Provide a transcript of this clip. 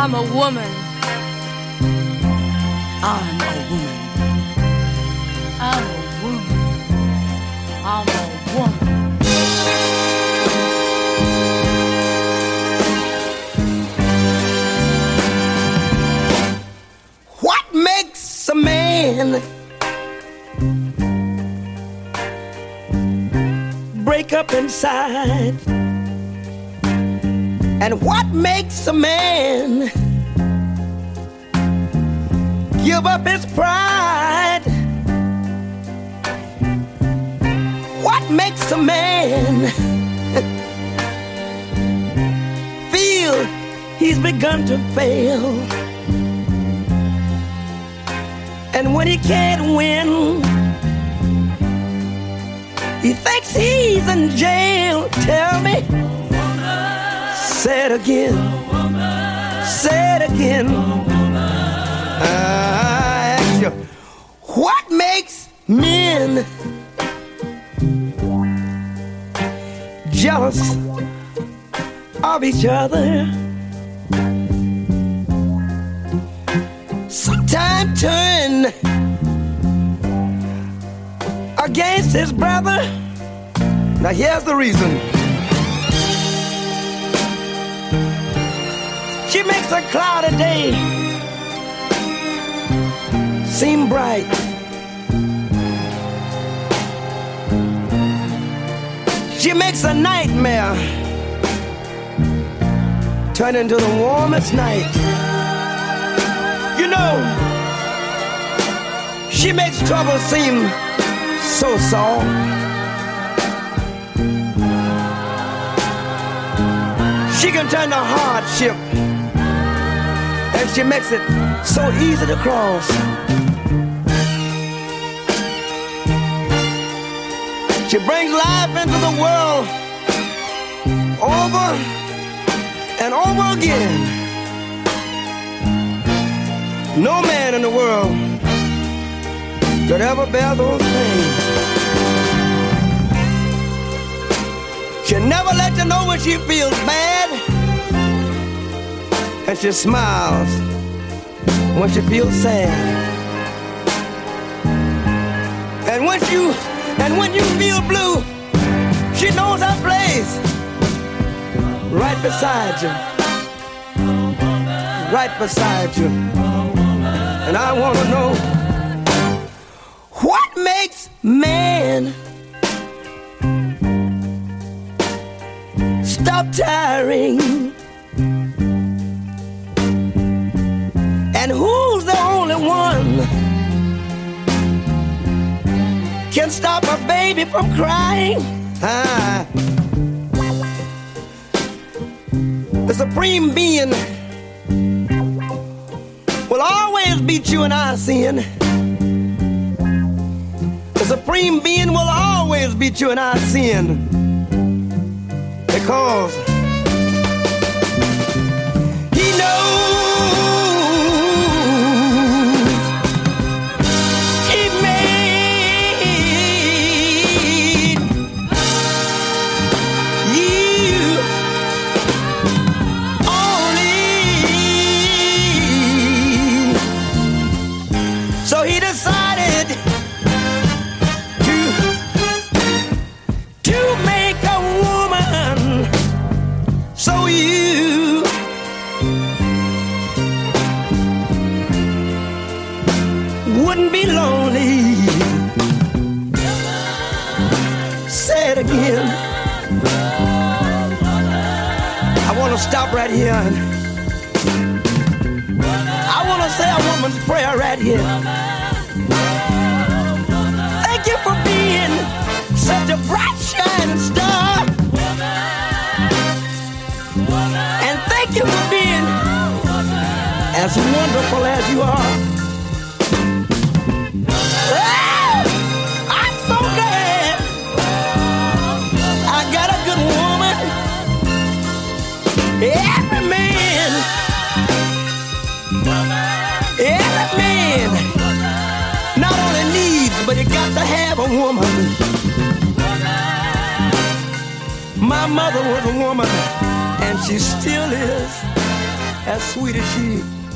I'm a woman. I'm a woman. I'm a woman. I'm a woman. What makes a man break up inside? And what makes a man give up his pride? What makes a man feel he's begun to fail? And when he can't win, he thinks he's in jail. Tell me, say it again, say it again. I ask you, what makes men jealous of each other? Sometimes turn against his brother. Now here's the reason. She makes a cloudy day seem bright. She makes a nightmare turn into the warmest night. You know, she makes trouble seem so soft. She can turn to hardship, and she makes it so easy to cross. She brings life into the world over and over again. No man in the world could ever bear those things. She'll never let you know when she feels bad, and she smiles when she feels sad. And when you feel blue, she knows her place right beside you, right beside you. And I want to know, what makes man stop tiring? And who's the only one can stop a baby from crying? The supreme being will always beat you in our sin. The supreme being will always beat you in our sin, because he knows he made you only. So he decided to make a woman so you wouldn't be lonely. Say it again. I want to stop right here, and I want to say a woman's prayer right here. Thank you for being such a bright shining star, and thank you for being as wonderful as you are. Oh, I'm so glad I got a good woman. Every man not only needs, but you got to have a woman. My mother was a woman, and she still is. as sweet as she